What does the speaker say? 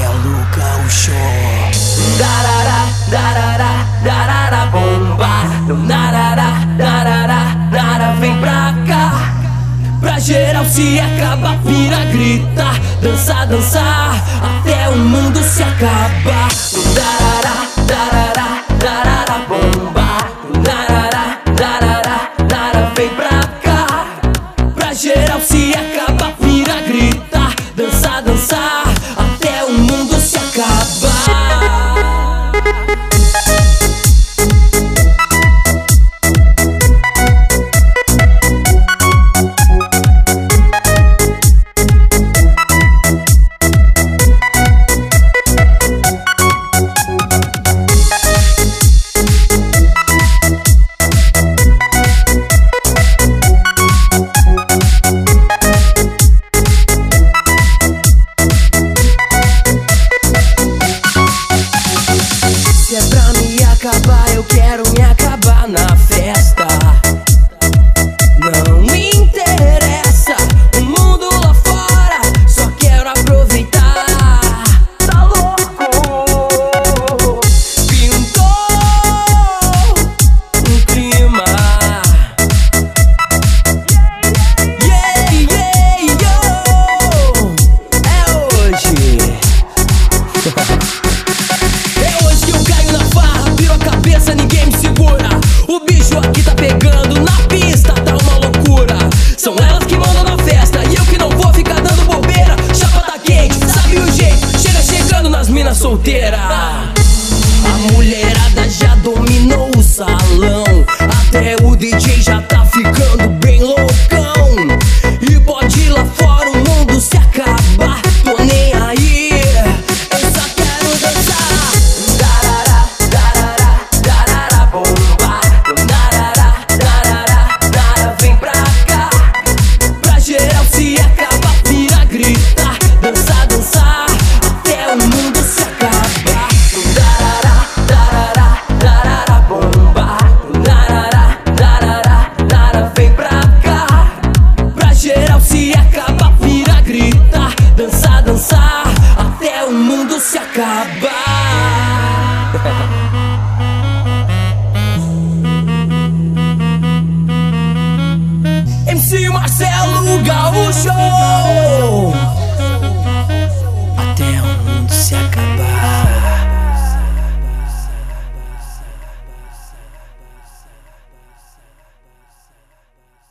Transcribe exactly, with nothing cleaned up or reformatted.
Marcelo Gaúcho. Darará, darará, darará, bomba. Darará, darará, darará, vem pra cá. Pra geral se acaba, vira, grita. Dança, dançar, até o mundo se acaba. Darará, darará, darará, bomba. Darará, darará, darará, vem pra cá. Pra geral se acaba, vira, grita. Dança, dançar, até o mundo se acaba. Se é pra me acabar, eu quero me acabar na festa. Não me interessa o mundo lá fora, só quero aproveitar. Tá louco? Pintou um clima. Yeah, yeah, yo. É hoje. É hoje que eu caio na farra, viro a cabeça, ninguém me segura. O bicho aqui tá pegando, na pista tá uma loucura. São elas que mandam na festa e eu que não vou ficar dando bobeira. Chapa tá quente, sabe o jeito, chega chegando nas minas solteiras. A mulherada já dominou o salão, até o D J já tá ficando bem loucão. E pode ir lá fora, o mundo se acabar, tô nem aí. Dançar, dançar, até o mundo se acaba.